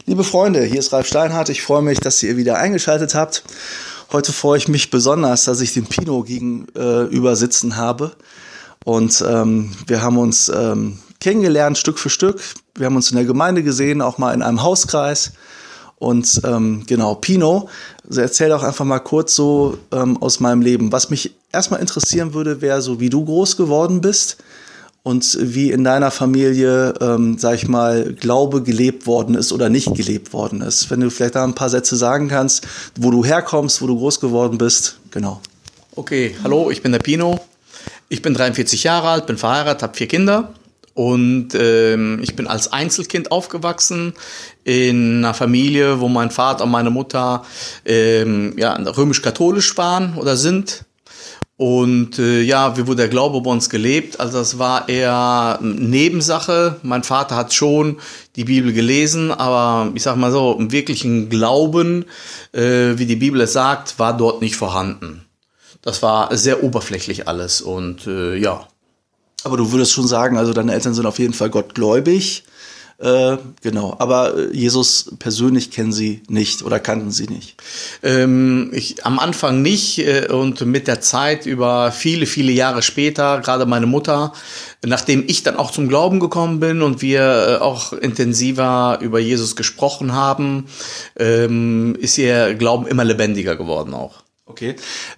Liebe Freunde, hier ist Ralf Steinhardt. Ich freue mich, dass ihr wieder eingeschaltet habt. Heute freue ich mich besonders, dass ich den Pino gegenüber sitzen habe. Und wir haben uns kennengelernt, Stück für Stück. Wir haben uns in der Gemeinde gesehen, auch mal in einem Hauskreis. Und genau, Pino, erzähl doch einfach mal kurz so aus meinem Leben. Was mich erstmal interessieren würde, wäre so, wie du groß geworden bist und wie in deiner Familie, sag ich mal, Glaube gelebt worden ist oder nicht gelebt worden ist. Wenn du vielleicht da ein paar Sätze sagen kannst, wo du herkommst, wo du groß geworden bist. Genau. Okay, hallo, ich bin der Pino. Ich bin 43 Jahre alt, bin verheiratet, habe 4 Kinder. Und ich bin als Einzelkind aufgewachsen in einer Familie, wo mein Vater und meine Mutter römisch-katholisch waren oder sind. Und wie wurde der Glaube bei uns gelebt? Also das war eher Nebensache. Mein Vater hat schon die Bibel gelesen, aber ich sag mal so, im wirklichen Glauben, wie die Bibel es sagt, war dort nicht vorhanden. Das war sehr oberflächlich alles und Aber du würdest schon sagen, also deine Eltern sind auf jeden Fall gottgläubig. Genau, aber Jesus persönlich kennen sie nicht oder kannten sie nicht? Am Anfang nicht und mit der Zeit über viele, viele Jahre später, gerade meine Mutter, nachdem ich dann auch zum Glauben gekommen bin und wir auch intensiver über Jesus gesprochen haben, ist ihr Glauben immer lebendiger geworden auch. Okay.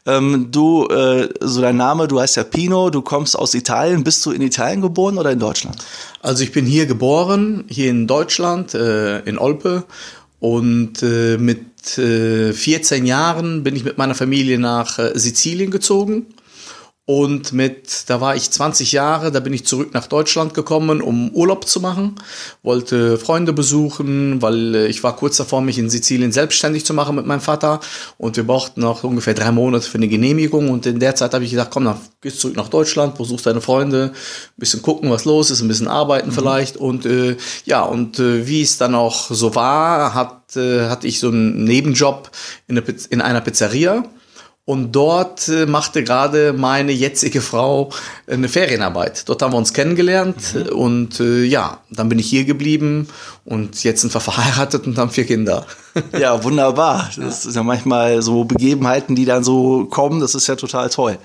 So dein Name, du heißt ja Pino, du kommst aus Italien. Bist du in Italien geboren oder in Deutschland? Also ich bin hier geboren, hier in Deutschland, in Olpe. Und mit 14 Jahren bin ich mit meiner Familie nach Sizilien gezogen. Und da war ich 20 Jahre, da bin ich zurück nach Deutschland gekommen, um Urlaub zu machen. Wollte Freunde besuchen, weil ich war kurz davor, mich in Sizilien selbstständig zu machen mit meinem Vater. Und wir brauchten noch ungefähr 3 Monate für eine Genehmigung. Und in der Zeit habe ich gedacht, komm, dann gehst zurück nach Deutschland, besuchst deine Freunde, ein bisschen gucken, was los ist, ein bisschen arbeiten vielleicht. Und wie es dann auch so war, hatte ich so einen Nebenjob in einer Pizzeria. Und dort machte gerade meine jetzige Frau eine Ferienarbeit. Dort haben wir uns kennengelernt und dann bin ich hier geblieben und jetzt sind wir verheiratet und haben 4 Kinder. Ja, wunderbar. Das ist ja manchmal so Begebenheiten, die dann so kommen. Das ist ja total toll.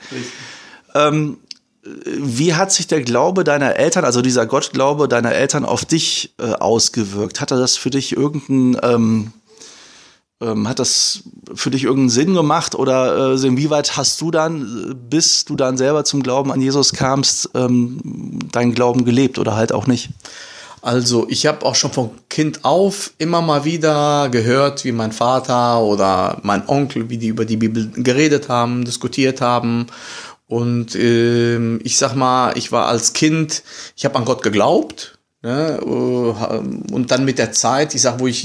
Wie hat sich der Glaube deiner Eltern, also dieser Gottglaube deiner Eltern auf dich ausgewirkt? Hatte das für dich hat das für dich irgendeinen Sinn gemacht oder inwieweit hast du dann, bis du dann selber zum Glauben an Jesus kamst, deinen Glauben gelebt oder halt auch nicht? Also ich habe auch schon von Kind auf immer mal wieder gehört, wie mein Vater oder mein Onkel, wie die über die Bibel geredet haben, diskutiert haben. Und ich sag mal, ich war als Kind, ich habe an Gott geglaubt. Ne? Und dann mit der Zeit, wo ich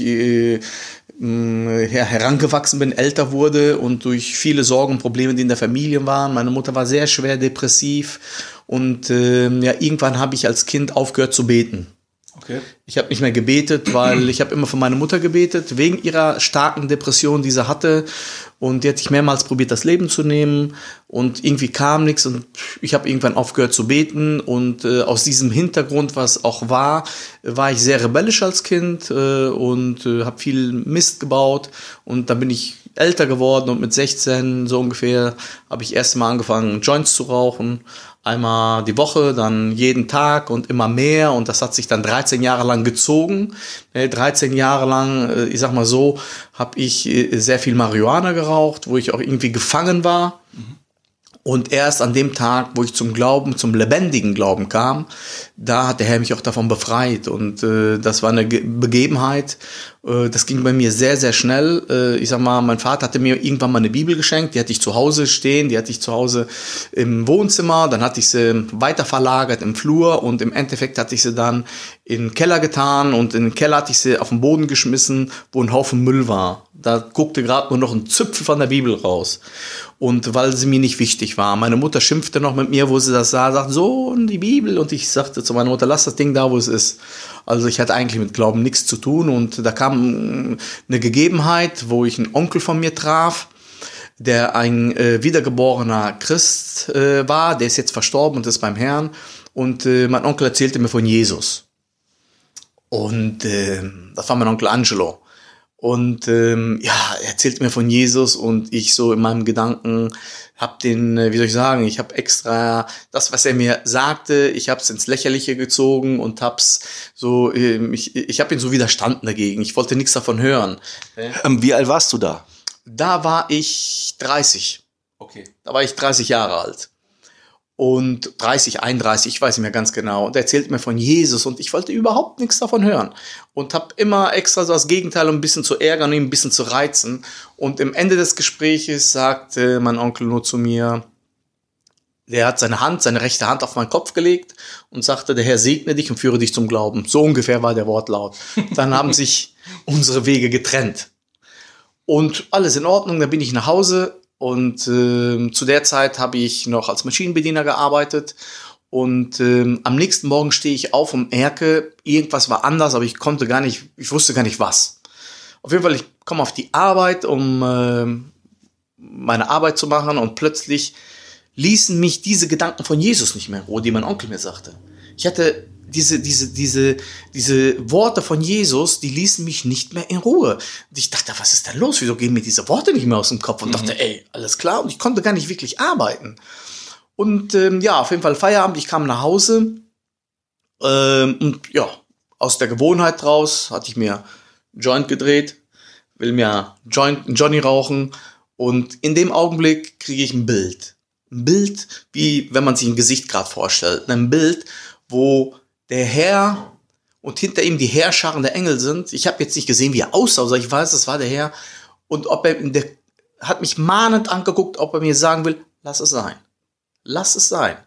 herangewachsen bin, älter wurde und durch viele Sorgen und Probleme, die in der Familie waren. Meine Mutter war sehr schwer depressiv und irgendwann habe ich als Kind aufgehört zu beten. Okay. Ich habe nicht mehr gebetet, weil ich habe immer für meine Mutter gebetet, wegen ihrer starken Depression, die sie hatte. Und die hat sich mehrmals probiert, das Leben zu nehmen. Und irgendwie kam nichts. Und ich habe irgendwann aufgehört zu beten. Und aus diesem Hintergrund, was auch war ich sehr rebellisch als Kind und habe viel Mist gebaut. Und dann bin ich älter geworden. Und mit 16 so ungefähr habe ich erst mal angefangen, Joints zu rauchen. Einmal die Woche, dann jeden Tag und immer mehr. Und das hat sich dann 13 Jahre lang gezogen. 13 Jahre lang, ich sag mal so, habe ich sehr viel Marihuana geraucht, wo ich auch irgendwie gefangen war. Und erst an dem Tag, wo ich zum lebendigen Glauben kam, da hat der Herr mich auch davon befreit. Und das war eine Begebenheit, das ging bei mir sehr, sehr schnell. Ich sag mal, mein Vater hatte mir irgendwann mal eine Bibel geschenkt, die hatte ich zu Hause stehen, die hatte ich zu Hause im Wohnzimmer, dann hatte ich sie weiter verlagert im Flur und im Endeffekt hatte ich sie dann in den Keller getan und in den Keller hatte ich sie auf den Boden geschmissen, wo ein Haufen Müll war. Da guckte gerade nur noch ein Zipfel von der Bibel raus. Und weil sie mir nicht wichtig war. Meine Mutter schimpfte noch mit mir, wo sie das sah, sagt, so, die Bibel. Und ich sagte zu meiner Mutter, lass das Ding da, wo es ist. Also ich hatte eigentlich mit Glauben nichts zu tun. Und da kam eine Gegebenheit, wo ich einen Onkel von mir traf, der ein wiedergeborener Christ war. Der ist jetzt verstorben und ist beim Herrn. Und mein Onkel erzählte mir von Jesus. Und das war mein Onkel Angelo. Und er erzählt mir von Jesus und ich so in meinem Gedanken habe ich habe extra das, was er mir sagte, ich habe es ins Lächerliche gezogen und hab's so, ich habe ihn so widerstanden dagegen. Ich wollte nichts davon hören. Wie alt warst du da? Da war ich 30. Okay. Da war ich 30 Jahre alt. Und 30, 31, ich weiß nicht mehr ganz genau. Und er erzählt mir von Jesus und ich wollte überhaupt nichts davon hören. Und habe immer extra so das Gegenteil, um ein bisschen zu ärgern, um ihn ein bisschen zu reizen. Und im Ende des Gespräches sagte mein Onkel nur zu mir, der hat seine rechte Hand auf meinen Kopf gelegt und sagte, der Herr segne dich und führe dich zum Glauben. So ungefähr war der Wortlaut. Dann haben sich unsere Wege getrennt. Und alles in Ordnung, dann bin ich nach Hause. Und zu der Zeit habe ich noch als Maschinenbediener gearbeitet und am nächsten Morgen stehe ich auf und merke, irgendwas war anders, aber ich wusste gar nicht was. Auf jeden Fall, ich komme auf die Arbeit, um meine Arbeit zu machen und plötzlich ließen mich diese Gedanken von Jesus nicht mehr, die mein Onkel mir sagte. Ich hatte diese Worte von Jesus, die ließen mich nicht mehr in Ruhe. Und ich dachte, was ist denn los? Wieso gehen mir diese Worte nicht mehr aus dem Kopf? Und dachte, alles klar. Und ich konnte gar nicht wirklich arbeiten. Und auf jeden Fall Feierabend. Ich kam nach Hause. Aus der Gewohnheit raus hatte ich mir Joint gedreht, will mir Johnny rauchen. Und in dem Augenblick kriege ich ein Bild. Ein Bild, wie wenn man sich ein Gesicht gerade vorstellt. Ein Bild, wo der Herr und hinter ihm die Heerscharen der Engel sind. Ich habe jetzt nicht gesehen, wie er aussah, aber ich weiß, das war der Herr. Und der hat mich mahnend angeguckt, ob er mir sagen will, lass es sein. Lass es sein.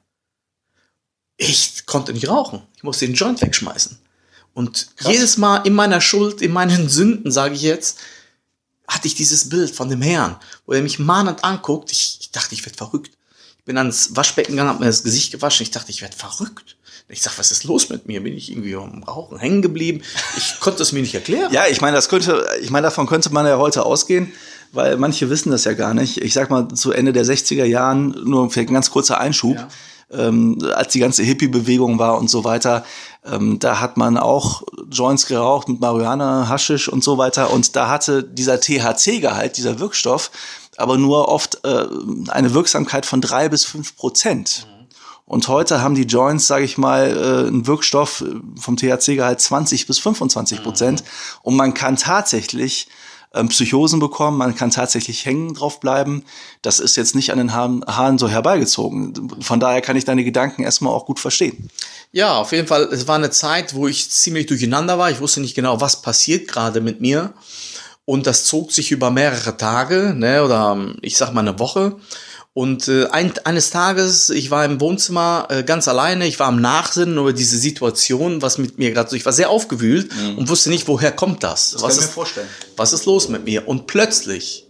Ich konnte nicht rauchen. Ich musste den Joint wegschmeißen. Und krass. Jedes Mal in meiner Schuld, in meinen Sünden, sage ich jetzt, hatte ich dieses Bild von dem Herrn, wo er mich mahnend anguckt. Ich dachte, ich werde verrückt. Ich bin ans Waschbecken gegangen, habe mir das Gesicht gewaschen. Ich dachte, ich werde verrückt. Ich sag, was ist los mit mir? Bin ich irgendwie am Rauchen hängen geblieben? Ich konnte es mir nicht erklären. Ja, ich meine, davon könnte man ja heute ausgehen, weil manche wissen das ja gar nicht. Ich sag mal, zu Ende der 60er Jahren, nur vielleicht ein ganz kurzer Einschub, als die ganze Hippie-Bewegung war und so weiter, da hat man auch Joints geraucht mit Marihuana, Haschisch und so weiter. Und da hatte dieser THC-Gehalt, dieser Wirkstoff, aber nur oft eine Wirksamkeit von 3 bis 5%. Und heute haben die Joints, sage ich mal, einen Wirkstoff vom THC-Gehalt 20 bis 25%. Und man kann tatsächlich Psychosen bekommen, man kann tatsächlich hängen drauf bleiben. Das ist jetzt nicht an den Haaren so herbeigezogen. Von daher kann ich deine Gedanken erstmal auch gut verstehen. Ja, auf jeden Fall. Es war eine Zeit, wo ich ziemlich durcheinander war. Ich wusste nicht genau, was passiert gerade mit mir. Und das zog sich über mehrere Tage, oder ich sag mal eine Woche. Und eines Tages, ich war im Wohnzimmer ganz alleine, ich war am Nachsinnen über diese Situation, was mit mir gerade so, ich war sehr aufgewühlt und wusste nicht, woher kommt das? Das kann ich mir vorstellen. Was ist los mit mir? Und plötzlich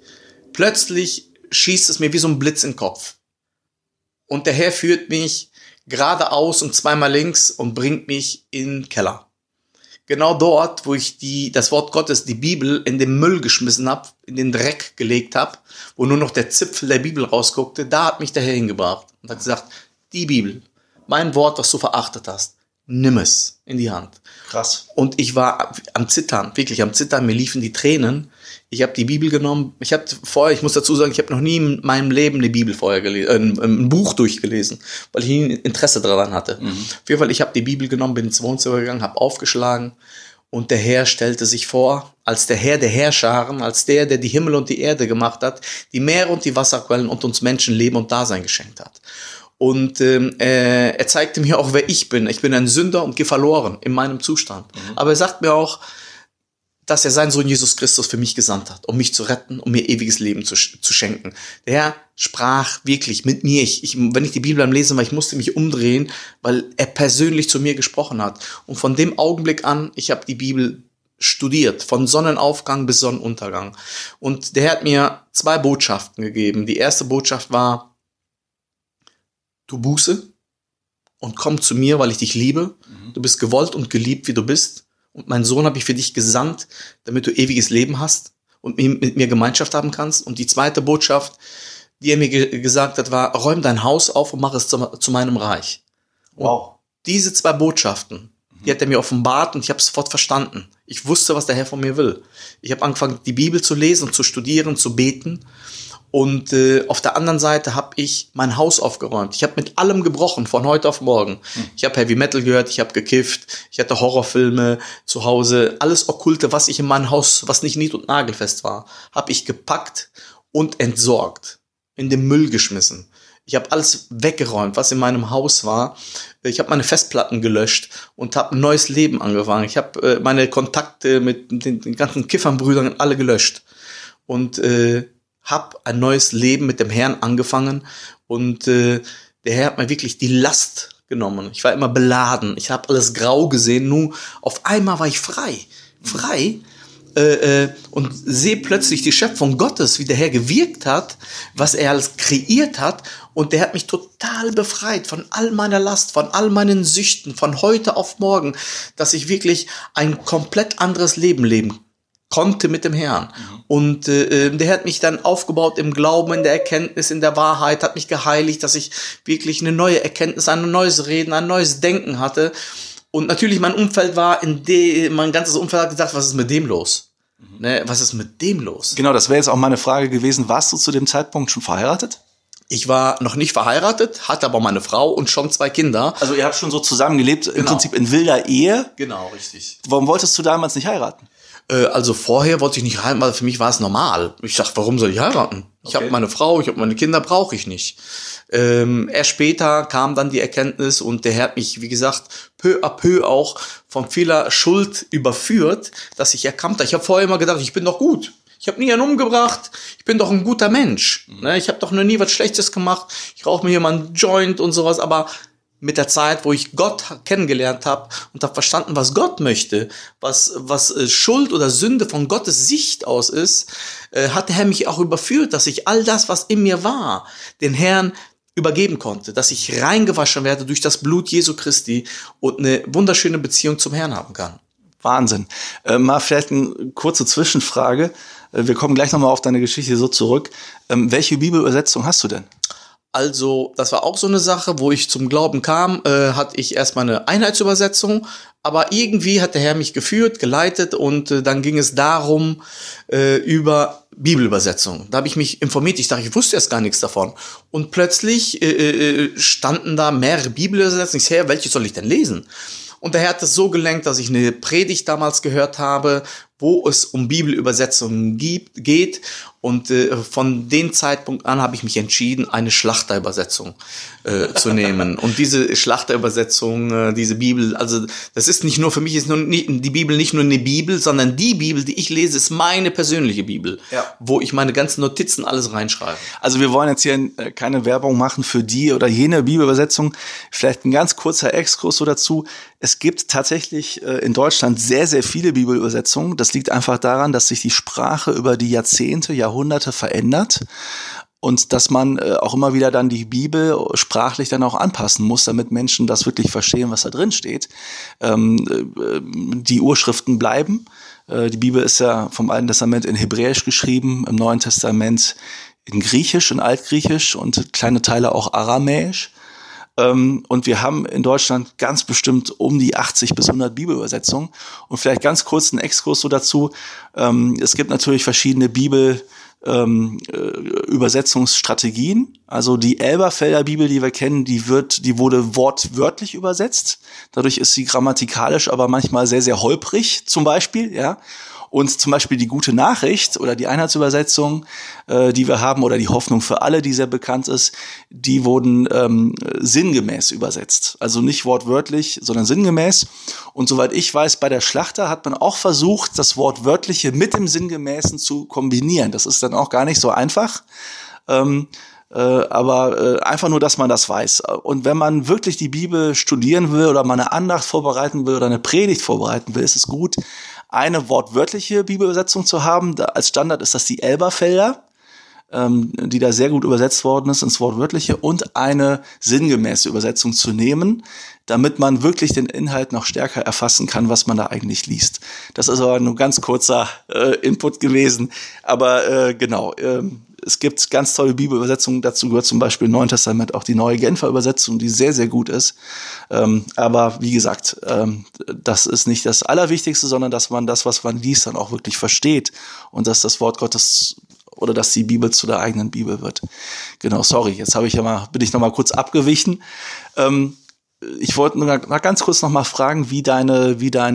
schießt es mir wie so ein Blitz in den Kopf. Und der Herr führt mich geradeaus und zweimal links und bringt mich in den Keller. Genau dort, wo ich das Wort Gottes, die Bibel, in den Müll geschmissen habe, in den Dreck gelegt habe, wo nur noch der Zipfel der Bibel rausguckte, da hat mich der Herr hingebracht und hat gesagt, die Bibel, mein Wort, was du verachtet hast, nimm es in die Hand. Krass. Und ich war am Zittern, wirklich am Zittern, mir liefen die Tränen. Ich habe die Bibel genommen. Ich muss dazu sagen, ich habe noch nie in meinem Leben eine Bibel vorher gelesen, ein Buch durchgelesen, weil ich nie Interesse daran hatte. Auf jeden Fall, ich habe die Bibel genommen, bin ins Wohnzimmer gegangen, habe aufgeschlagen und der Herr stellte sich vor, als der Herr der Heerscharen, als der die Himmel und die Erde gemacht hat, die Meere und die Wasserquellen und uns Menschen Leben und Dasein geschenkt hat. Und er zeigte mir auch, wer ich bin. Ich bin ein Sünder und gehe verloren in meinem Zustand. Aber er sagt mir auch, dass er seinen Sohn Jesus Christus für mich gesandt hat, um mich zu retten, um mir ewiges Leben zu schenken. Der Herr sprach wirklich mit mir. Wenn ich die Bibel am Lesen war, ich musste mich umdrehen, weil er persönlich zu mir gesprochen hat. Und von dem Augenblick an, ich habe die Bibel studiert, von Sonnenaufgang bis Sonnenuntergang. Und der Herr hat mir 2 Botschaften gegeben. Die erste Botschaft war, tu Buße und komm zu mir, weil ich dich liebe. Du bist gewollt und geliebt, wie du bist. Und meinen Sohn habe ich für dich gesandt, damit du ewiges Leben hast und mit mir Gemeinschaft haben kannst. Und die zweite Botschaft, die er mir gesagt hat, war, räum dein Haus auf und mach es zu meinem Reich. Wow. Und diese 2 Botschaften Die hat er mir offenbart und ich habe sofort verstanden. Ich wusste, was der Herr von mir will. Ich habe angefangen, die Bibel zu lesen, zu studieren, zu beten. Und auf der anderen Seite habe ich mein Haus aufgeräumt. Ich habe mit allem gebrochen, von heute auf morgen. Ich habe Heavy Metal gehört, ich habe gekifft, ich hatte Horrorfilme zu Hause. Alles Okkulte, was ich in meinem Haus, was nicht nied- und nagelfest war, habe ich gepackt und entsorgt, in den Müll geschmissen. Ich habe alles weggeräumt, was in meinem Haus war. Ich habe meine Festplatten gelöscht und habe ein neues Leben angefangen. Ich habe meine Kontakte mit den ganzen Kiffernbrüdern alle gelöscht. Und habe ein neues Leben mit dem Herrn angefangen. Und der Herr hat mir wirklich die Last genommen. Ich war immer beladen. Ich habe alles grau gesehen. Nur auf einmal war ich frei. Und sehe plötzlich die Schöpfung Gottes, wie der Herr gewirkt hat, was er alles kreiert hat. Und der hat mich total befreit von all meiner Last, von all meinen Süchten, von heute auf morgen, dass ich wirklich ein komplett anderes Leben leben konnte mit dem Herrn. Und der hat mich dann aufgebaut im Glauben, in der Erkenntnis, in der Wahrheit, hat mich geheiligt, dass ich wirklich eine neue Erkenntnis, ein neues Reden, ein neues Denken hatte. Und natürlich mein Umfeld war, mein ganzes Umfeld hat gedacht, was ist mit dem los? Ne, was ist mit dem los? Genau, das wäre jetzt auch meine Frage gewesen. Warst du zu dem Zeitpunkt schon verheiratet? Ich war noch nicht verheiratet, hatte aber meine Frau und schon 2 Kinder. Also ihr habt schon so zusammengelebt, im Prinzip in wilder Ehe. Genau, richtig. Warum wolltest du damals nicht heiraten? Also vorher wollte ich nicht heiraten, weil für mich war es normal. Ich dachte, warum soll ich heiraten? Ich habe meine Frau, ich habe meine Kinder, brauche ich nicht. Erst später kam dann die Erkenntnis und der Herr hat mich, wie gesagt, peu à peu auch von vieler Schuld überführt, dass ich erkannt habe. Ich habe vorher immer gedacht, ich bin doch gut. Ich habe nie einen umgebracht. Ich bin doch ein guter Mensch. Ne? Ich habe doch noch nie was Schlechtes gemacht. Ich rauche mir hier mal einen Joint und sowas. Aber mit der Zeit, wo ich Gott kennengelernt habe und habe verstanden, was Gott möchte, was Schuld oder Sünde von Gottes Sicht aus ist, hat der Herr mich auch überführt, dass ich all das, was in mir war, den Herrn übergeben konnte, dass ich reingewaschen werde durch das Blut Jesu Christi und eine wunderschöne Beziehung zum Herrn haben kann. Wahnsinn. Mal vielleicht eine kurze Zwischenfrage. Wir kommen gleich nochmal auf deine Geschichte so zurück. Welche Bibelübersetzung hast du denn? Also, das war auch so eine Sache, wo ich zum Glauben kam, hatte ich erstmal eine Einheitsübersetzung, aber irgendwie hat der Herr mich geführt, geleitet und dann ging es darum, über Bibelübersetzung. Da habe ich mich informiert, ich dachte, ich wusste erst gar nichts davon. Und plötzlich standen da mehrere Bibelübersetzungen. Ich sage, welche soll ich denn lesen? Und der Herr hat es so gelenkt, dass ich eine Predigt damals gehört habe, wo es um Bibelübersetzungen geht. Und von dem Zeitpunkt an habe ich mich entschieden, eine Schlachterübersetzung zu nehmen. Und diese Schlachterübersetzung, diese Bibel, also das ist nicht nur, für mich ist die Bibel nicht nur eine Bibel, sondern die Bibel, die ich lese, ist meine persönliche Bibel, wo ich meine ganzen Notizen alles reinschreibe. Also wir wollen jetzt hier keine Werbung machen für die oder jene Bibelübersetzung. Vielleicht ein ganz kurzer Exkurs so dazu. Es gibt tatsächlich in Deutschland sehr, sehr viele Bibelübersetzungen. Das liegt einfach daran, dass sich die Sprache über die Jahrzehnte, Jahrhunderte verändert und dass man auch immer wieder dann die Bibel sprachlich dann auch anpassen muss, damit Menschen das wirklich verstehen, was da drin steht. Die Urschriften bleiben. Die Bibel ist ja vom Alten Testament in Hebräisch geschrieben, im Neuen Testament in Griechisch, in Altgriechisch und kleine Teile auch Aramäisch. Und wir haben in Deutschland ganz bestimmt um die 80 bis 100 Bibelübersetzungen. Und vielleicht ganz kurz ein Exkurs so dazu. Es gibt natürlich verschiedene Übersetzungsstrategien. Also die Elberfelder Bibel, die wir kennen, die wurde wortwörtlich übersetzt. Dadurch ist sie grammatikalisch aber manchmal sehr, sehr holprig, zum Beispiel, ja. Und zum Beispiel die Gute Nachricht oder die Einheitsübersetzung, die wir haben, oder die Hoffnung für alle, die sehr bekannt ist, die wurden sinngemäß übersetzt. Also nicht wortwörtlich, sondern sinngemäß. Und soweit ich weiß, bei der Schlachter hat man auch versucht, das Wortwörtliche mit dem Sinngemäßen zu kombinieren. Das ist dann auch gar nicht so einfach. Aber einfach nur, dass man das weiß. Und wenn man wirklich die Bibel studieren will oder mal eine Andacht vorbereiten will oder eine Predigt vorbereiten will, ist es gut, eine wortwörtliche Bibelübersetzung zu haben. Als Standard ist das die Elberfelder. die da sehr gut übersetzt worden ist ins Wortwörtliche, und eine sinngemäße Übersetzung zu nehmen, damit man wirklich den Inhalt noch stärker erfassen kann, was man da eigentlich liest. Das ist aber nur ganz kurzer Input gewesen, aber genau, es gibt ganz tolle Bibelübersetzungen, dazu gehört zum Beispiel im Neuen Testament auch die Neue Genfer Übersetzung, die sehr, sehr gut ist. Aber wie gesagt, das ist nicht das Allerwichtigste, sondern dass man das, was man liest, dann auch wirklich versteht und dass das Wort Gottes oder dass die Bibel zu der eigenen Bibel wird. Genau, sorry, jetzt bin ich noch mal kurz abgewichen. Ich wollte nur ganz kurz noch mal fragen, wie deine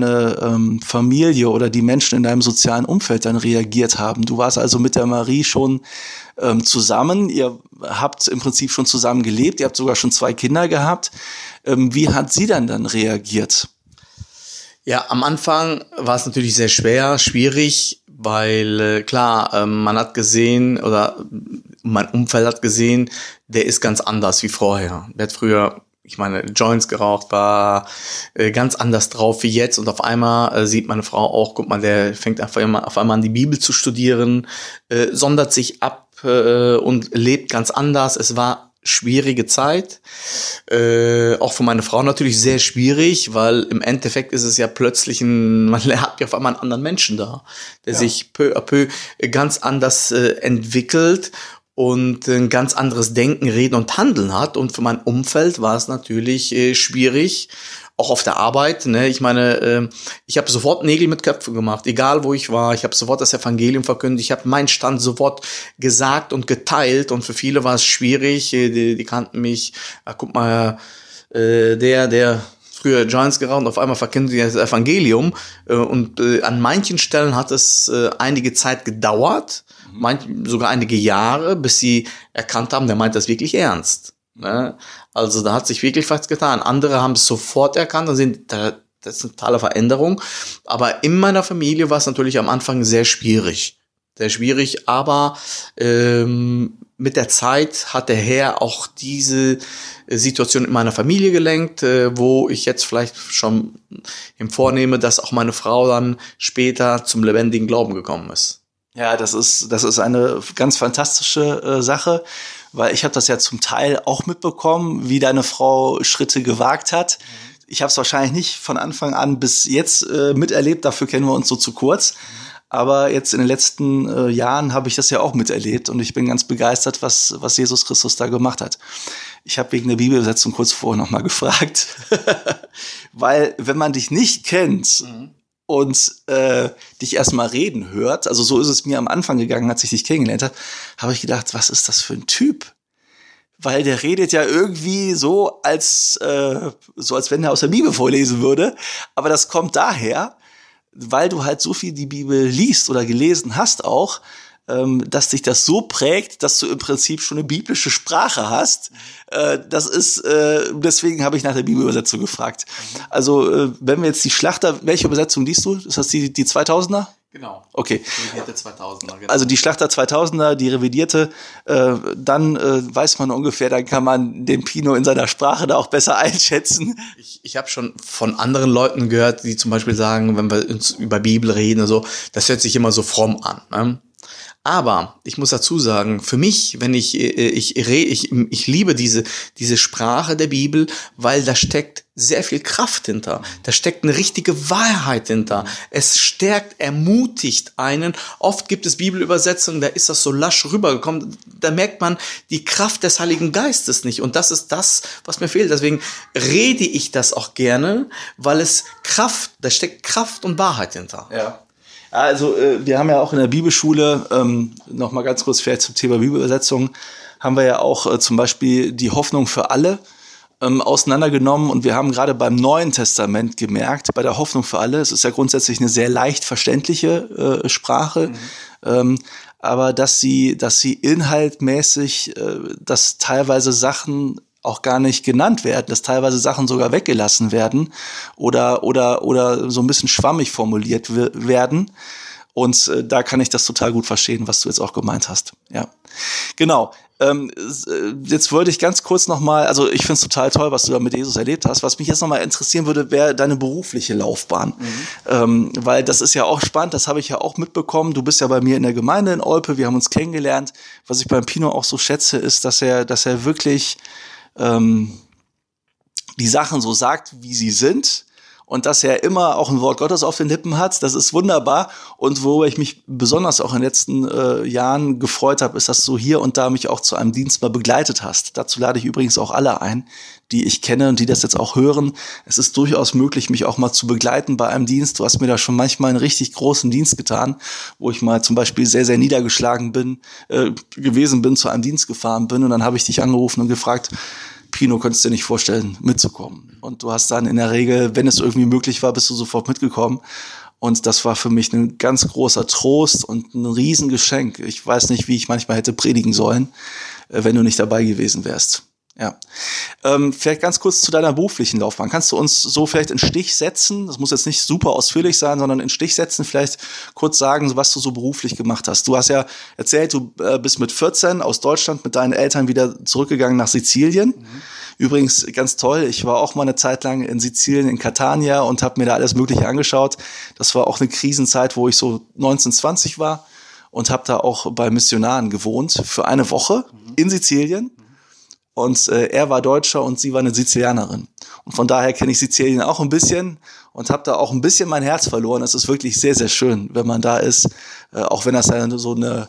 Familie oder die Menschen in deinem sozialen Umfeld dann reagiert haben. Du warst also mit der Marie schon zusammen. Ihr habt im Prinzip schon zusammen gelebt. Ihr habt sogar schon 2 Kinder gehabt. Wie hat sie dann reagiert? Ja, am Anfang war es natürlich sehr schwierig, weil klar, man hat gesehen oder mein Umfeld hat gesehen, der ist ganz anders wie vorher. Der hat früher, ich meine, Joints geraucht, war ganz anders drauf wie jetzt, und auf einmal sieht meine Frau auch, guck mal, der fängt auf einmal an, die Bibel zu studieren, sondert sich ab und lebt ganz anders. Es war schwierige Zeit, auch für meine Frau natürlich sehr schwierig, weil im Endeffekt ist es ja plötzlich man hat ja auf einmal einen anderen Menschen da, der sich peu à peu ganz anders entwickelt und ein ganz anderes Denken, Reden und Handeln hat. Und für mein Umfeld war es natürlich schwierig, auch auf der Arbeit. Ne? Ich meine, ich habe sofort Nägel mit Köpfen gemacht, egal wo ich war. Ich habe sofort das Evangelium verkündigt. Ich habe meinen Stand sofort gesagt und geteilt. Und für viele war es schwierig. Die kannten mich. Guck mal, der früher Joints geraucht und auf einmal verkündet das Evangelium. Und an manchen Stellen hat es einige Zeit gedauert, sogar einige Jahre, bis sie erkannt haben, der meint das wirklich ernst. Ne? Also da hat sich wirklich was getan. Andere haben es sofort erkannt und sehen, das ist eine totale Veränderung. Aber in meiner Familie war es natürlich am Anfang sehr schwierig. Sehr schwierig, aber mit der Zeit hat der Herr auch diese Situation in meiner Familie gelenkt, wo ich jetzt vielleicht schon ihm vornehme, dass auch meine Frau dann später zum lebendigen Glauben gekommen ist. Ja, das ist eine ganz fantastische Sache, weil ich habe das ja zum Teil auch mitbekommen, wie deine Frau Schritte gewagt hat. Ich habe es wahrscheinlich nicht von Anfang an bis jetzt miterlebt, dafür kennen wir uns so zu kurz. Aber jetzt in den letzten Jahren habe ich das ja auch miterlebt und ich bin ganz begeistert, was Jesus Christus da gemacht hat. Ich habe wegen der Bibelübersetzung kurz vorher noch mal gefragt, weil wenn man dich nicht kennt und dich erstmal reden hört, also so ist es mir am Anfang gegangen, als ich dich kennengelernt habe, habe ich gedacht, was ist das für ein Typ? Weil der redet ja irgendwie so, als wenn er aus der Bibel vorlesen würde. Aber das kommt daher, weil du halt so viel die Bibel liest oder gelesen hast auch, dass dich das so prägt, dass du im Prinzip schon eine biblische Sprache hast. Deswegen habe ich nach der Bibelübersetzung gefragt. Also wenn wir jetzt die Schlachter, welche Übersetzung liest du? Ist das die 2000er? Genau. Okay. Die revidierte 2000er, genau. Also die Schlachter 2000er, die revidierte, dann weiß man ungefähr, dann kann man den Pino in seiner Sprache da auch besser einschätzen. Ich habe schon von anderen Leuten gehört, die zum Beispiel sagen, wenn wir uns über Bibel reden und so, das hört sich immer so fromm an. Ne? Aber ich muss dazu sagen, für mich, wenn ich liebe diese Sprache der Bibel, weil da steckt sehr viel Kraft hinter. Da steckt eine richtige Wahrheit hinter. Es stärkt, ermutigt einen. Oft gibt es Bibelübersetzungen, da ist das so lasch rübergekommen. Da merkt man die Kraft des Heiligen Geistes nicht. Und das ist das, was mir fehlt. Deswegen rede ich das auch gerne, weil da steckt Kraft und Wahrheit hinter. Ja. Also wir haben ja auch in der Bibelschule, noch mal ganz kurz vielleicht zum Thema Bibelübersetzung, haben wir ja auch zum Beispiel die Hoffnung für alle auseinandergenommen. Und wir haben gerade beim Neuen Testament gemerkt, bei der Hoffnung für alle, es ist ja grundsätzlich eine sehr leicht verständliche Sprache, aber dass sie inhaltmäßig, dass teilweise Sachen auch gar nicht genannt werden, dass teilweise Sachen sogar weggelassen werden oder so ein bisschen schwammig formuliert werden. Und da kann ich das total gut verstehen, was du jetzt auch gemeint hast. Ja, genau. Jetzt wollte ich ganz kurz nochmal, also ich finde es total toll, was du da mit Jesus erlebt hast. Was mich jetzt nochmal interessieren würde, wäre deine berufliche Laufbahn. Weil das ist ja auch spannend, das habe ich ja auch mitbekommen. Du bist ja bei mir in der Gemeinde in Olpe, wir haben uns kennengelernt. Was ich beim Pino auch so schätze, ist, dass er wirklich die Sachen so sagt, wie sie sind. Und dass er immer auch ein Wort Gottes auf den Lippen hat, das ist wunderbar. Und worüber ich mich besonders auch in den letzten Jahren gefreut habe, ist, dass du hier und da mich auch zu einem Dienst mal begleitet hast. Dazu lade ich übrigens auch alle ein, die ich kenne und die das jetzt auch hören. Es ist durchaus möglich, mich auch mal zu begleiten bei einem Dienst. Du hast mir da schon manchmal einen richtig großen Dienst getan, wo ich mal zum Beispiel sehr, sehr niedergeschlagen gewesen bin, zu einem Dienst gefahren bin. Und dann habe ich dich angerufen und gefragt, Pino, könntest du dir nicht vorstellen, mitzukommen? Und du hast dann in der Regel, wenn es irgendwie möglich war, bist du sofort mitgekommen. Und das war für mich ein ganz großer Trost und ein Riesengeschenk. Ich weiß nicht, wie ich manchmal hätte predigen sollen, wenn du nicht dabei gewesen wärst. Ja. Vielleicht ganz kurz zu deiner beruflichen Laufbahn. Kannst du uns so vielleicht in Stich setzen? Das muss jetzt nicht super ausführlich sein, sondern in Stich setzen, vielleicht kurz sagen, was du so beruflich gemacht hast. Du hast ja erzählt, du bist mit 14 aus Deutschland mit deinen Eltern wieder zurückgegangen nach Sizilien. Übrigens ganz toll, ich war auch mal eine Zeit lang in Sizilien, in Catania und habe mir da alles Mögliche angeschaut. Das war auch eine Krisenzeit, wo ich so 19, 20 war und habe da auch bei Missionaren gewohnt für eine Woche in Sizilien. Und er war Deutscher und sie war eine Sizilianerin. Und von daher kenne ich Sizilien auch ein bisschen und habe da auch ein bisschen mein Herz verloren. Es ist wirklich sehr, sehr schön, wenn man da ist, auch wenn das ja so eine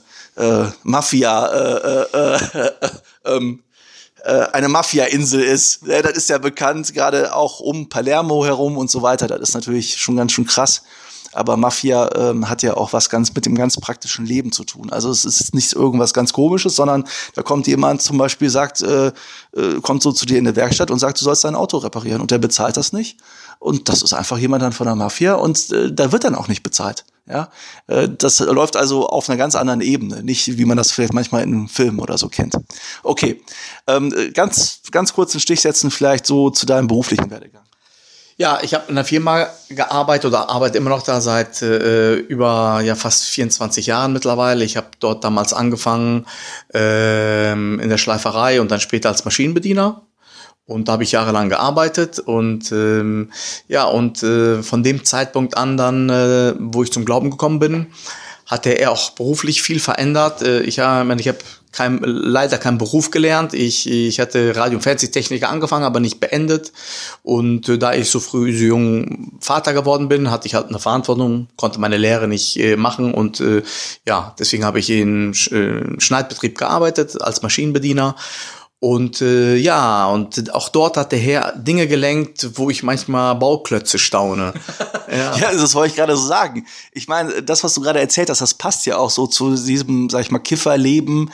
eine Mafia-Insel ist. Ja, das ist ja bekannt, gerade auch um Palermo herum und so weiter. Das ist natürlich schon ganz schön krass. Aber Mafia hat ja auch was ganz mit dem ganz praktischen Leben zu tun. Also es ist nicht irgendwas ganz Komisches, sondern da kommt jemand zum Beispiel, kommt so zu dir in der Werkstatt und sagt, du sollst dein Auto reparieren und der bezahlt das nicht. Und das ist einfach jemand dann von der Mafia und da wird dann auch nicht bezahlt. Ja, das läuft also auf einer ganz anderen Ebene, nicht wie man das vielleicht manchmal in einem Film oder so kennt. Okay, ganz kurz einen Stich setzen vielleicht so zu deinem beruflichen Werdegang. Ja, ich habe in einer Firma gearbeitet oder arbeite immer noch da seit über fast 24 Jahren mittlerweile. Ich habe dort damals angefangen in der Schleiferei und dann später als Maschinenbediener. Und da habe ich jahrelang gearbeitet und von dem Zeitpunkt an dann, wo ich zum Glauben gekommen bin, hat er auch beruflich viel verändert. Ich habe leider keinen Beruf gelernt. Ich hatte Radio- und Fernsehtechniker angefangen, aber nicht beendet. Und da ich so jung Vater geworden bin, hatte ich halt eine Verantwortung, konnte meine Lehre nicht machen. Und deswegen habe ich in Schneidbetrieb gearbeitet als Maschinenbediener. Und und auch dort hat der Herr Dinge gelenkt, wo ich manchmal Bauklötze staune. Ja, das wollte ich gerade so sagen. Ich meine, das, was du gerade erzählt hast, das passt ja auch so zu diesem, sag ich mal, Kifferleben.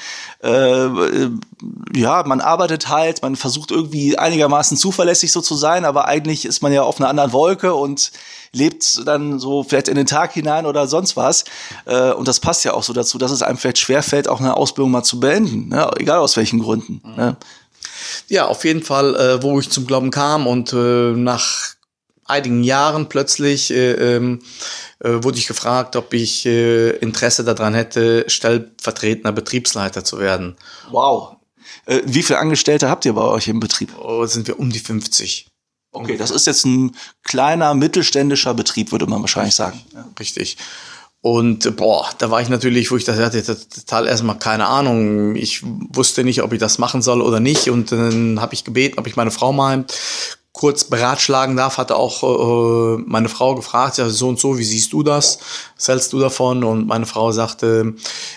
Man arbeitet halt, man versucht irgendwie einigermaßen zuverlässig so zu sein, aber eigentlich ist man ja auf einer anderen Wolke und lebt dann so vielleicht in den Tag hinein oder sonst was. Und das passt ja auch so dazu, dass es einem vielleicht schwerfällt, auch eine Ausbildung mal zu beenden, ne? Egal aus welchen Gründen. Ne? Ja, auf jeden Fall, wo ich zum Glauben kam und nach einigen Jahren plötzlich wurde ich gefragt, ob ich Interesse daran hätte, stellvertretender Betriebsleiter zu werden. Wow. Wie viele Angestellte habt ihr bei euch im Betrieb? Sind wir um die 50. Okay, das ist jetzt ein kleiner, mittelständischer Betrieb, würde man wahrscheinlich sagen. Ja. Richtig. Und da war ich natürlich, wo ich das hatte, total erstmal keine Ahnung. Ich wusste nicht, ob ich das machen soll oder nicht. Und dann habe ich gebeten, ob ich meine Frau mal kurz beratschlagen darf. Hatte auch meine Frau gefragt, ja, so und so, wie siehst du das? Was hältst du davon? Und meine Frau sagte,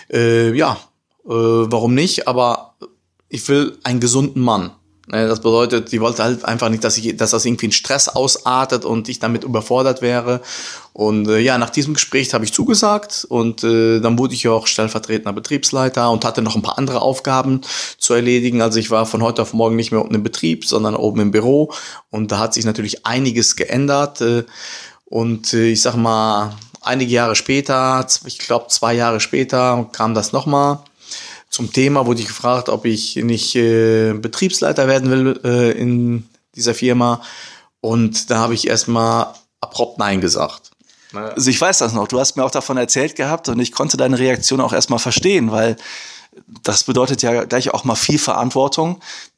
warum nicht? Aber ich will einen gesunden Mann. Das bedeutet, die wollte halt einfach nicht, dass das irgendwie in Stress ausartet und ich damit überfordert wäre. Und nach diesem Gespräch habe ich zugesagt und dann wurde ich auch stellvertretender Betriebsleiter und hatte noch ein paar andere Aufgaben zu erledigen. Also ich war von heute auf morgen nicht mehr unten im Betrieb, sondern oben im Büro und da hat sich natürlich einiges geändert. Und ich sag mal, einige Jahre später, ich glaube 2 Jahre später, kam das nochmal. Zum Thema wurde ich gefragt, ob ich nicht Betriebsleiter werden will in dieser Firma. Und da habe ich erstmal abrupt Nein gesagt. Also ich weiß das noch, du hast mir auch davon erzählt gehabt und ich konnte deine Reaktion auch erstmal verstehen, weil Das bedeutet ja gleich auch mal viel Verantwortung.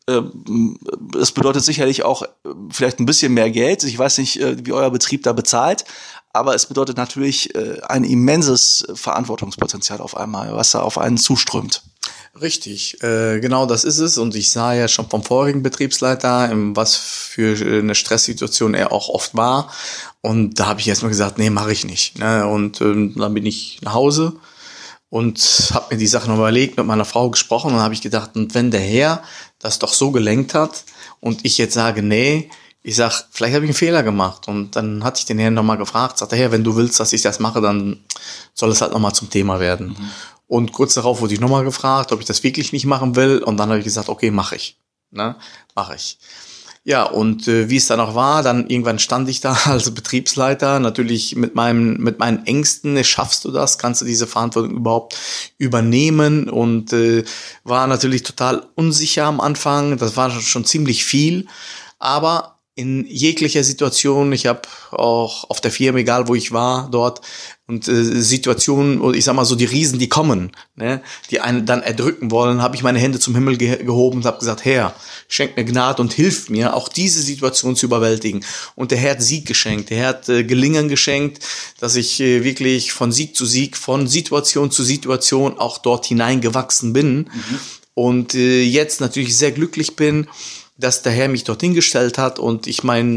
Es bedeutet sicherlich auch vielleicht ein bisschen mehr Geld. Ich weiß nicht, wie euer Betrieb da bezahlt, aber es bedeutet natürlich ein immenses Verantwortungspotenzial auf einmal, was da auf einen zuströmt. Richtig, genau das ist es. Und ich sah ja schon vom vorigen Betriebsleiter, was für eine Stresssituation er auch oft war. Und da habe ich erstmal gesagt, nee, mache ich nicht. Ne? Und dann bin ich nach Hause und habe mir die Sache noch überlegt, mit meiner Frau gesprochen und habe ich gedacht, und wenn der Herr das doch so gelenkt hat und ich jetzt sage, nee, ich sag, vielleicht habe ich einen Fehler gemacht. Und dann hatte ich den Herrn nochmal gefragt, sagt der Herr, wenn du willst, dass ich das mache, dann soll es halt nochmal zum Thema werden. Mhm. Und kurz darauf wurde ich nochmal gefragt, ob ich das wirklich nicht machen will. Und dann habe ich gesagt, okay, mache ich. Ne? Mache ich. Ja, und wie es dann auch war, dann irgendwann stand ich da als Betriebsleiter, natürlich mit meinen Ängsten, schaffst du das, kannst du diese Verantwortung überhaupt übernehmen, und war natürlich total unsicher am Anfang, das war schon ziemlich viel, aber in jeglicher Situation, ich habe auch auf der Firma, egal wo ich war, dort, und Situationen, ich sag mal so, die Riesen, die kommen, ne, die einen dann erdrücken wollen, habe ich meine Hände zum Himmel gehoben und habe gesagt, Herr, schenk mir Gnade und hilf mir, auch diese Situation zu überwältigen. Und der Herr hat Sieg geschenkt, der Herr hat Gelingen geschenkt, dass ich wirklich von Sieg zu Sieg, von Situation zu Situation auch dort hineingewachsen bin. Mhm. Und jetzt natürlich sehr glücklich bin, dass der Herr mich dorthin gestellt hat und ich mein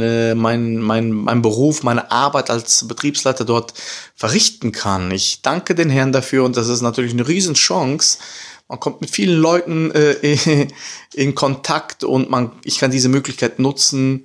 Beruf, meine Arbeit als Betriebsleiter dort verrichten kann. Ich danke den Herrn dafür, und das ist natürlich eine Riesenchance. Man kommt mit vielen Leuten in Kontakt, und ich kann diese Möglichkeit nutzen,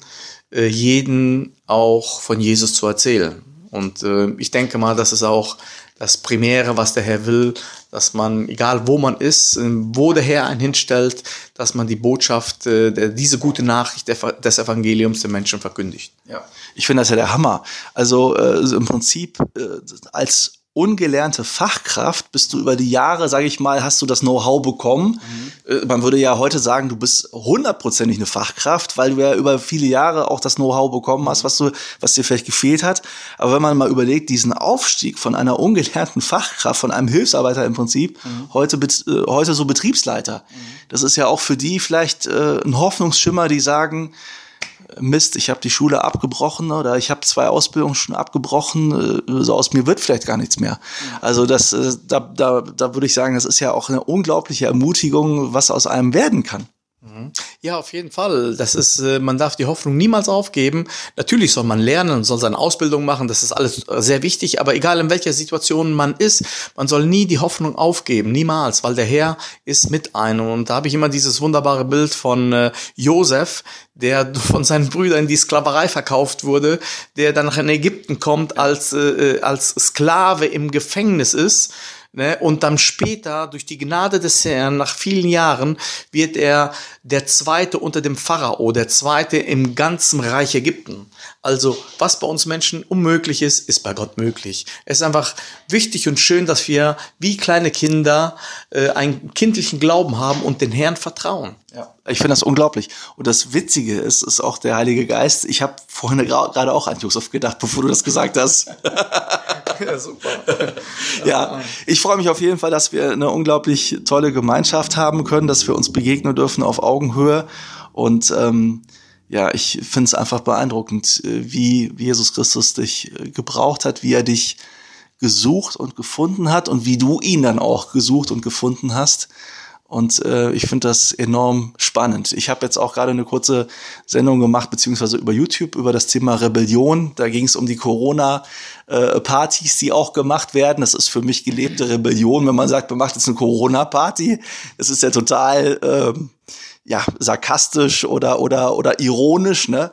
jeden auch von Jesus zu erzählen. Und ich denke mal, das ist auch das Primäre, was der Herr will, dass man, egal wo man ist, wo der Herr einen hinstellt, dass man die Botschaft, diese gute Nachricht des Evangeliums den Menschen verkündigt. Ja, ich finde das ja der Hammer. Also im Prinzip als ungelernte Fachkraft bist du über die Jahre, sage ich mal, hast du das Know-how bekommen. Mhm. Man würde ja heute sagen, du bist 100%ig eine Fachkraft, weil du ja über viele Jahre auch das Know-how bekommen hast, was dir vielleicht gefehlt hat. Aber wenn man mal überlegt, diesen Aufstieg von einer ungelernten Fachkraft, von einem Hilfsarbeiter im Prinzip, heute so Betriebsleiter, das ist ja auch für die vielleicht ein Hoffnungsschimmer, die sagen, Mist, ich habe die Schule abgebrochen oder ich habe 2 Ausbildungen schon abgebrochen, so aus mir wird vielleicht gar nichts mehr. Also da würde ich sagen, das ist ja auch eine unglaubliche Ermutigung, was aus einem werden kann. Ja, auf jeden Fall. Das ist, man darf die Hoffnung niemals aufgeben. Natürlich soll man lernen und soll seine Ausbildung machen. Das ist alles sehr wichtig. Aber egal in welcher Situation man ist, man soll nie die Hoffnung aufgeben. Niemals, weil der Herr ist mit einem. Und da habe ich immer dieses wunderbare Bild von Josef, der von seinen Brüdern in die Sklaverei verkauft wurde, der dann nach in Ägypten kommt, als Sklave im Gefängnis ist. Ne, und dann später, durch die Gnade des Herrn, nach vielen Jahren, wird er der Zweite unter dem Pharao, der Zweite im ganzen Reich Ägypten. Also, was bei uns Menschen unmöglich ist, ist bei Gott möglich. Es ist einfach wichtig und schön, dass wir wie kleine Kinder einen kindlichen Glauben haben und den Herrn vertrauen. Ja, ich finde das unglaublich. Und das Witzige ist auch der Heilige Geist. Ich habe vorhin gerade auch an Josef gedacht, bevor du das gesagt hast. Ja, super. Ja, ich freue mich auf jeden Fall, dass wir eine unglaublich tolle Gemeinschaft haben können, dass wir uns begegnen dürfen auf Augenhöhe. Und ja, ich finde es einfach beeindruckend, wie Jesus Christus dich gebraucht hat, wie er dich gesucht und gefunden hat und wie du ihn dann auch gesucht und gefunden hast. Und ich finde das enorm spannend. Ich habe jetzt auch gerade eine kurze Sendung gemacht, beziehungsweise über YouTube, über das Thema Rebellion. Da ging es um die Corona-Partys, die auch gemacht werden. Das ist für mich gelebte Rebellion, wenn man sagt, man macht jetzt eine Corona-Party. Das ist ja total sarkastisch oder ironisch, ne?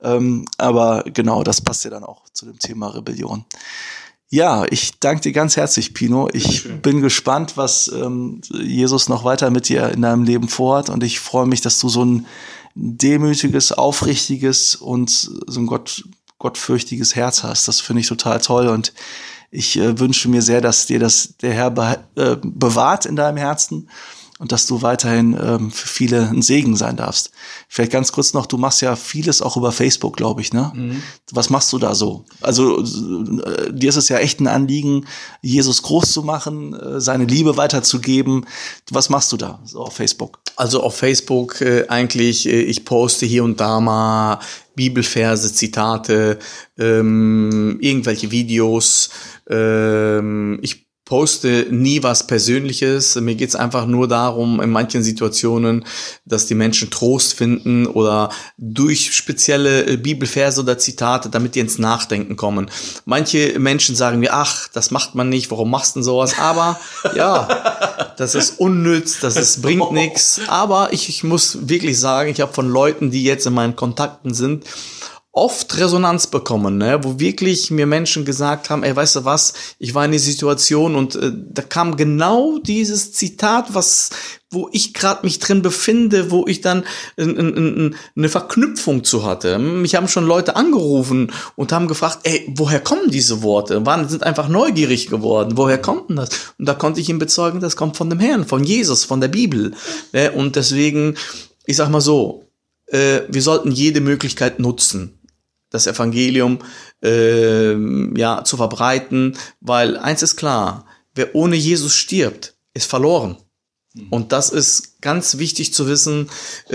Aber genau, das passt ja dann auch zu dem Thema Rebellion. Ja, ich danke dir ganz herzlich, Pino. Ich bin gespannt, was Jesus noch weiter mit dir in deinem Leben vorhat. Und ich freue mich, dass du so ein demütiges, aufrichtiges und so ein gottfürchtiges Herz hast. Das finde ich total toll. Und ich wünsche mir sehr, dass dir das der Herr bewahrt in deinem Herzen und dass du weiterhin für viele ein Segen sein darfst. Vielleicht ganz kurz noch, du machst ja vieles auch über Facebook, glaube ich, ne? Mhm. Was machst du da so? Also dir ist es ja echt ein Anliegen, Jesus groß zu machen, seine Liebe weiterzugeben. Was machst du da so auf Facebook? Also auf Facebook eigentlich, ich poste hier und da mal Bibelverse, Zitate, irgendwelche Videos. Ich poste nie was Persönliches. Mir geht's einfach nur darum, in manchen Situationen, dass die Menschen Trost finden oder durch spezielle Bibelverse oder Zitate, damit die ins Nachdenken kommen. Manche Menschen sagen mir, ach, das macht man nicht, warum machst du denn sowas? Aber ja, das ist unnütz, bringt nichts. Aber ich muss wirklich sagen, ich habe von Leuten, die jetzt in meinen Kontakten sind, oft Resonanz bekommen, ne? Wo wirklich mir Menschen gesagt haben, ey, weißt du was, ich war in die Situation und da kam genau dieses Zitat, wo ich gerade mich drin befinde, wo ich dann eine Verknüpfung zu hatte. Mich haben schon Leute angerufen und haben gefragt, ey, woher kommen diese Worte? Sind einfach neugierig geworden. Woher kommt denn das? Und da konnte ich ihm bezeugen, das kommt von dem Herrn, von Jesus, von der Bibel. Ne? Und deswegen, ich sag mal so, wir sollten jede Möglichkeit nutzen, das Evangelium zu verbreiten, weil eins ist klar, wer ohne Jesus stirbt, ist verloren. Und das ist ganz wichtig zu wissen,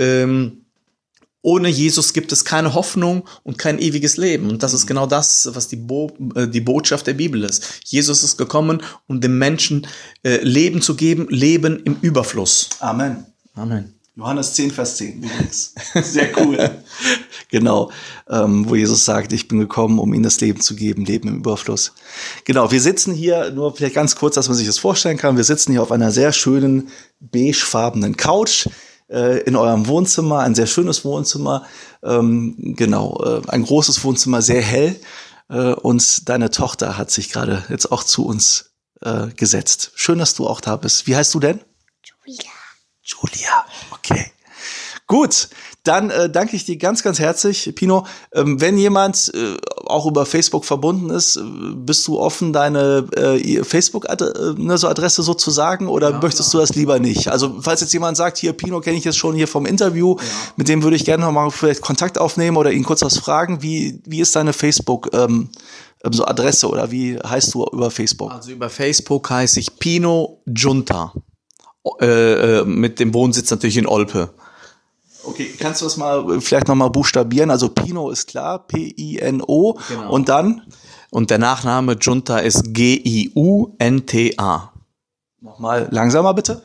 ohne Jesus gibt es keine Hoffnung und kein ewiges Leben. Und das ist genau das, was die Botschaft der Bibel ist. Jesus ist gekommen, um den Menschen Leben zu geben, Leben im Überfluss. Amen. Amen. Johannes 10, Vers 10 übrigens. Sehr cool. Genau, wo Jesus sagt, ich bin gekommen, um ihnen das Leben zu geben, Leben im Überfluss. Genau, wir sitzen hier, nur vielleicht ganz kurz, dass man sich das vorstellen kann, wir sitzen hier auf einer sehr schönen beigefarbenen Couch in eurem Wohnzimmer, ein sehr schönes Wohnzimmer, ein großes Wohnzimmer, sehr hell, und deine Tochter hat sich gerade jetzt auch zu uns gesetzt. Schön, dass du auch da bist. Wie heißt du denn? Julia, okay. Gut, dann danke ich dir ganz, ganz herzlich, Pino. Wenn jemand auch über Facebook verbunden ist, bist du offen, deine Facebook-Adresse so zu sagen, oder möchtest du das lieber nicht? Also falls jetzt jemand sagt, hier, Pino kenne ich jetzt schon hier vom Interview, mit dem würde ich gerne noch mal vielleicht Kontakt aufnehmen oder ihn kurz was fragen. Wie ist deine Facebook so Adresse, oder wie heißt du über Facebook? Also über Facebook heiße ich Pino Junta. Mit dem Wohnsitz natürlich in Olpe. Okay, kannst du das mal vielleicht nochmal buchstabieren? Also Pino ist klar, P-I-N-O, genau. Und dann? Und der Nachname Junta ist G-I-U-N-T-A. Nochmal langsamer bitte.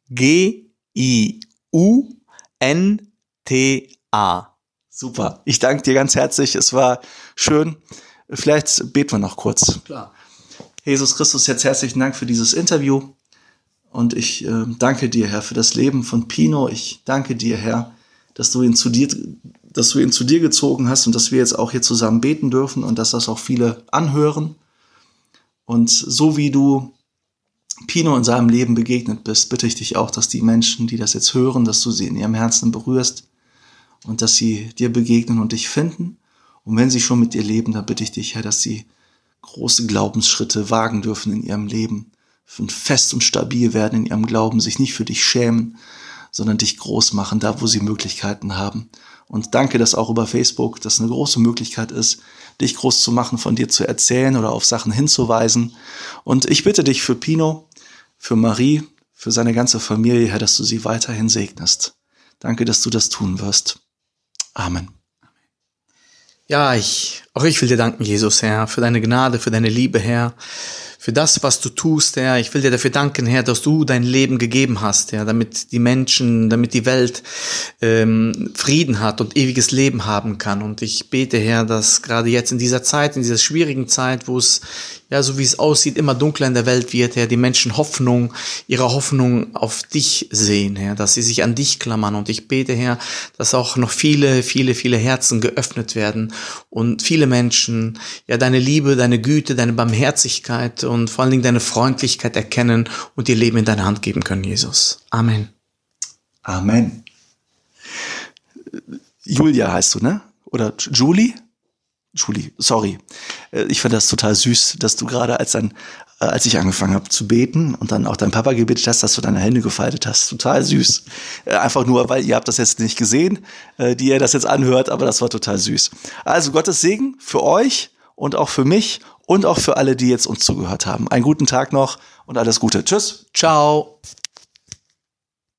G-I-U-N-T-A. Super, ich danke dir ganz herzlich, es war schön. Vielleicht beten wir noch kurz. Klar. Jesus Christus, jetzt herzlichen Dank für dieses Interview. Und ich danke dir, Herr, für das Leben von Pino. Ich danke dir, Herr, dass du ihn zu dir gezogen hast und dass wir jetzt auch hier zusammen beten dürfen und dass das auch viele anhören. Und so wie du Pino in seinem Leben begegnet bist, bitte ich dich auch, dass die Menschen, die das jetzt hören, dass du sie in ihrem Herzen berührst und dass sie dir begegnen und dich finden. Und wenn sie schon mit dir leben, dann bitte ich dich, Herr, dass sie große Glaubensschritte wagen dürfen in ihrem Leben, fest und stabil werden in ihrem Glauben, sich nicht für dich schämen, sondern dich groß machen, da wo sie Möglichkeiten haben. Und danke, dass auch über Facebook das eine große Möglichkeit ist, dich groß zu machen, von dir zu erzählen oder auf Sachen hinzuweisen. Und ich bitte dich für Pino, für Marie, für seine ganze Familie, Herr, dass du sie weiterhin segnest. Danke, dass du das tun wirst. Amen. Ja, auch ich will dir danken, Jesus, Herr, für deine Gnade, für deine Liebe, Herr, für das, was du tust, Herr. Ich will dir dafür danken, Herr, dass du dein Leben gegeben hast, Herr, damit die Menschen, damit die Welt Frieden hat und ewiges Leben haben kann. Und ich bete, Herr, dass gerade jetzt in dieser Zeit, in dieser schwierigen Zeit, wo es, ja, so wie es aussieht, immer dunkler in der Welt wird, Herr, die Menschen ihre Hoffnung auf dich sehen, Herr, dass sie sich an dich klammern. Und ich bete, Herr, dass auch noch viele, viele, viele Herzen geöffnet werden und viele Menschen, ja, deine Liebe, deine Güte, deine Barmherzigkeit und vor allen Dingen deine Freundlichkeit erkennen und ihr Leben in deine Hand geben können, Jesus. Amen. Amen. Julia heißt du, ne? Oder Julie? Julie, sorry. Ich fand das total süß, dass du gerade als ein als ich angefangen habe zu beten und dann auch dein Papa gebetet hast, dass du deine Hände gefaltet hast. Total süß. Einfach nur, weil ihr habt das jetzt nicht gesehen, die ihr das jetzt anhört, aber das war total süß. Also Gottes Segen für euch und auch für mich und auch für alle, die jetzt uns zugehört haben. Einen guten Tag noch und alles Gute. Tschüss. Ciao.